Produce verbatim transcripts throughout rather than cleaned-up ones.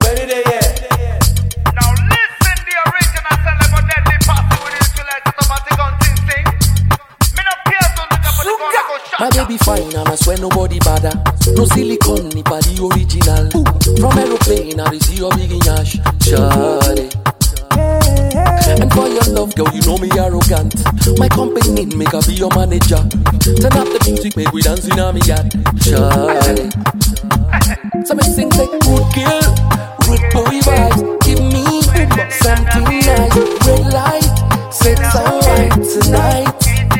ready there yet? Now listen, the original Celebo Deadly Posse with insulate automatic gun thing. Me no care to look up the gun go shot. My baby fine and I swear nobody bother. No silicone, ni pa the original. From aeroplane, I see your big yash, Charlie. And for your love, girl, you know me arrogant. My company make I be your manager. Turn up the music, make we dance in a me yacht, Charlie. So me sing like good girl, rude boy vibes. Give me something nice, red light, sex alright tonight.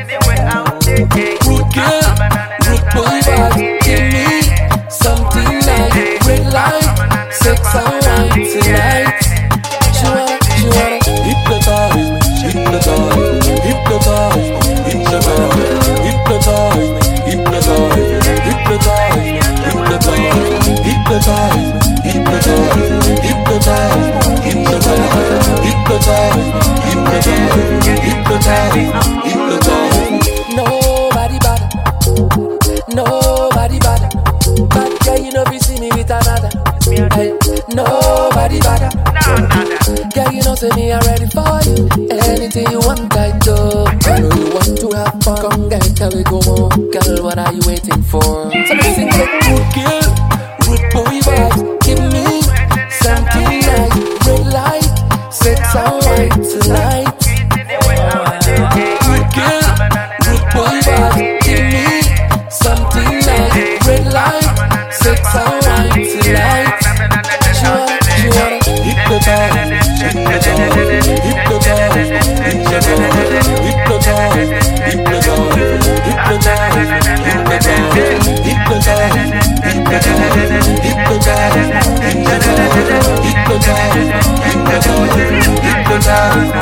Rude girl, rude boy vibes. Give me something nice, red light, sex alright tonight. She wanna, she wanna hypnotize me, hypnotize me, hypnotize me, hypnotize me, hypnotize me, hypnotize me, hypnotize me, hypnotize me, hypnotize me, hypnotize me, hypnotize me, hypnotize me, hypnotize me, hypnotize me. Nobody bad, nobody bad, bad girl, you know we see me with another. Hey, nobody bad. Girl, you know say me I'm ready for you. Anything you want, I do. I know you want to have fun. Come girl, tell me go on. Girl, what are you waiting for? So me sing like good girl, rude boy vibes. Give me something nice, red light, sex alright tonight. Good girl, rude boy vibes. Give me something nice, red light, sex alright tonight. She wanna, she wanna hypnotize, hypnotize, hypnotize, hypnotize, hypnotize, hypnotize, hypnotize, hypnotize, hypnotize, hypnotize, hypnotize, hypnotize, hypnotize, hypnotize.